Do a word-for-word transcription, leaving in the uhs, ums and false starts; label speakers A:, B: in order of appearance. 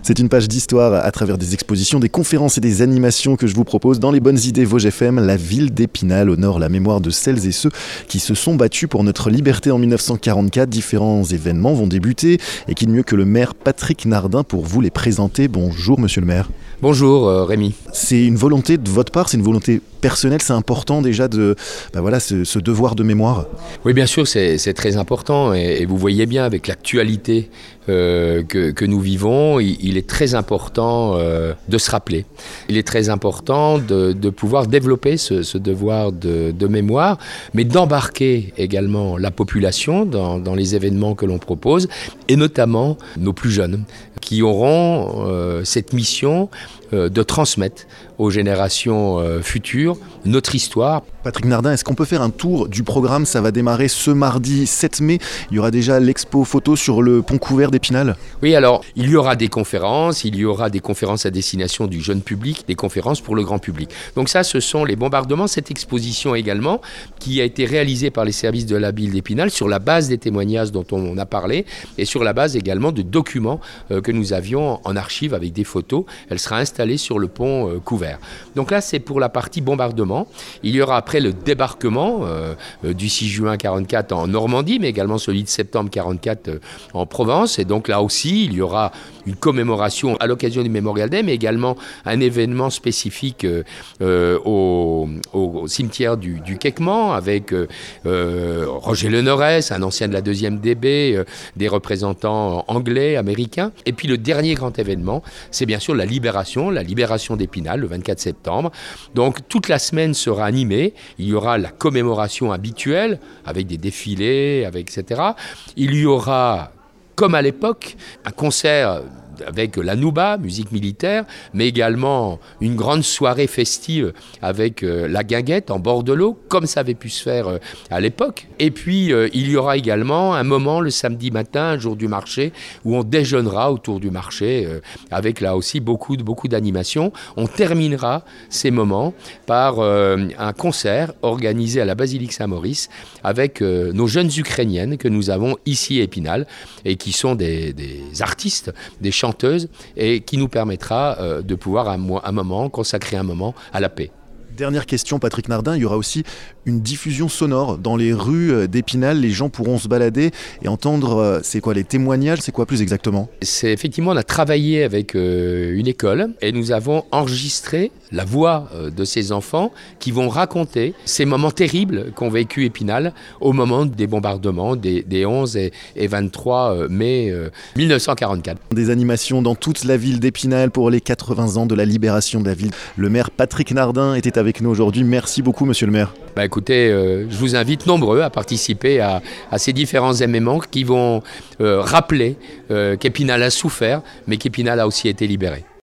A: C'est une page d'histoire à travers des expositions, des conférences et des animations que je vous propose dans les bonnes idées Vosges F M. La ville d'Épinal honore la mémoire de celles et ceux qui se sont battus pour notre liberté en dix-neuf cent quarante-quatre. Différents événements vont débuter et qui de mieux que le maire Patrick Nardin pour vous les présenter. Bonjour monsieur le maire.
B: Bonjour euh, Rémi.
A: C'est une volonté de votre part, c'est une volonté personnelle, c'est important déjà de, bah voilà, ce, ce devoir de mémoire.
B: Oui, bien sûr, c'est, c'est très important et, et vous voyez bien avec l'actualité euh, que, que nous vivons, il, il est très important euh, de se rappeler. Il est très important de, de pouvoir développer ce, ce devoir de, de mémoire, mais d'embarquer également la population dans, dans les événements que l'on propose et notamment nos plus jeunes qui auront euh, cette mission euh, de transmettre aux générations euh, futures notre histoire.
A: Patrick Nardin, est-ce qu'on peut faire un tour du programme ? Ça va démarrer ce mardi sept mai. Il y aura déjà l'expo photo sur le pont couvert d'Épinal.
B: Oui, alors il y aura des conférences, il y aura des conférences à destination du jeune public, des conférences pour le grand public. Donc ça, ce sont les bombardements, cette exposition également, qui a été réalisée par les services de la ville d'Épinal sur la base des témoignages dont on a parlé et sur la base également de documents euh, que nous avions en archive avec des photos. Elle sera installée sur le pont euh, couvert. Donc là, c'est pour la partie bombardement. Il y aura après le débarquement euh, euh, du six juin quarante-quatre en Normandie, mais également celui de septembre quarante-quatre euh, en Provence. Et donc là aussi, il y aura une commémoration à l'occasion du Memorial Day, mais également un événement spécifique euh, euh, au, au cimetière du, du Quéquement avec euh, euh, Roger Lenorès, un ancien de la deuxième D B, euh, des représentants anglais, américains. Et puis le dernier grand événement, c'est bien sûr la libération, la libération d'Épinal, le vingt-quatre septembre. Donc toute la semaine sera animée. Il y aura la commémoration habituelle avec des défilés, avec, et cetera. Il y aura, comme à l'époque, un concert avec la Nouba, musique militaire, mais également une grande soirée festive avec euh, la guinguette en bord de l'eau, comme ça avait pu se faire euh, à l'époque. Et puis, euh, il y aura également un moment le samedi matin, un jour du marché, où on déjeunera autour du marché, euh, avec là aussi beaucoup, beaucoup d'animations. On terminera ces moments par euh, un concert organisé à la Basilique Saint-Maurice avec euh, nos jeunes Ukrainiennes que nous avons ici à Épinal et qui sont des, des artistes, des chanteurs et qui nous permettra euh, de pouvoir un, un moment consacrer un moment à la paix.
A: Dernière question, Patrick Nardin, il y aura aussi une diffusion sonore dans les rues d'Épinal. Les gens pourront se balader et entendre, c'est quoi les témoignages, c'est quoi plus exactement ?
B: C'est effectivement, on a travaillé avec euh, une école et nous avons enregistré la voix euh, de ces enfants qui vont raconter ces moments terribles qu'ont vécu Épinal au moment des bombardements des, des onze et, et vingt-trois mai euh, dix-neuf cent quarante-quatre.
A: Des animations dans toute la ville d'Épinal pour les quatre-vingts ans de la libération de la ville. Le maire Patrick Nardin était avec avec nous aujourd'hui. Merci beaucoup, monsieur le maire.
B: Bah écoutez, euh, je vous invite nombreux à participer à, à ces différents événements qui vont euh, rappeler euh, qu'Épinal a souffert, mais qu'Épinal a aussi été libéré.